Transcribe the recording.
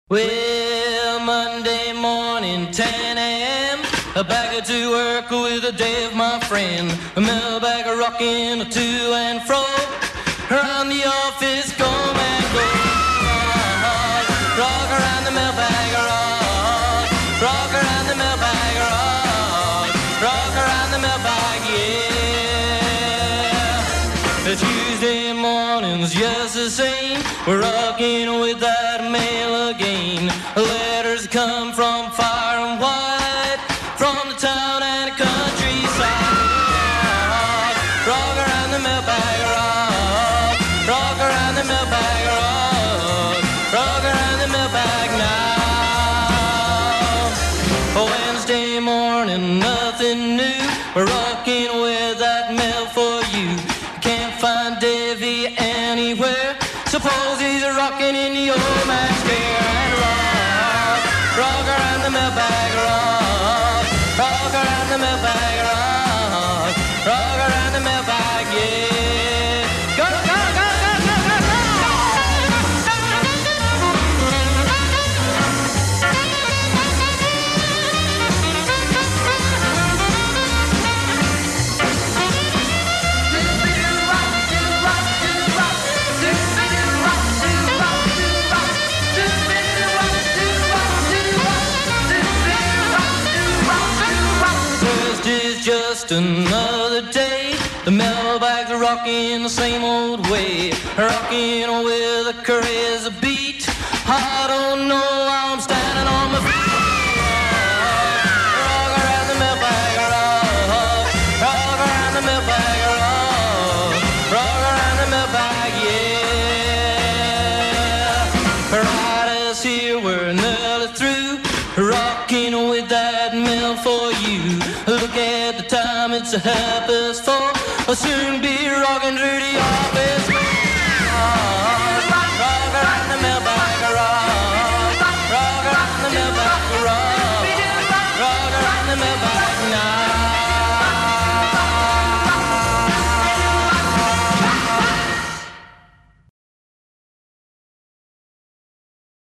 Well, Monday morning, 10 a.m. Back to work with Dave, my friend. A mailbag rocking to and fro. Around the office, go man, go. Rock around the mailbag, rock. Rock around the mailbag, rock. Rock around the mailbag, yeah. Tuesday morning's just the same. We're rocking with that mail again. Letters come from far and wide, from the town and the countryside. Rock around the mailbag, rock. Rock around the mailbag, rock. Rock around the mailbag now. Wednesday morning, nothing new. We're rocking with that mail for you. Can't find Davy anywhere. Suppose he's rocking in the old man's chair. And rock, rock around the mailbag, rock. Rock around the mailbag, rock. Rock around the mailbag, yeah. Go, go, go, go, go, go, go. Just another day. The mailbags are rocking the same old way, rocking with a crazy beat. I don't know how I'm standing on my feet. Rock around the mailbag, rock. Rock around the mailbag, rock. Rock around the mailbag, yeah. Riders here, we're nearly through, rocking with that mail for you. Look at the time, it's a half past 4. I'll soon be rocking through the office.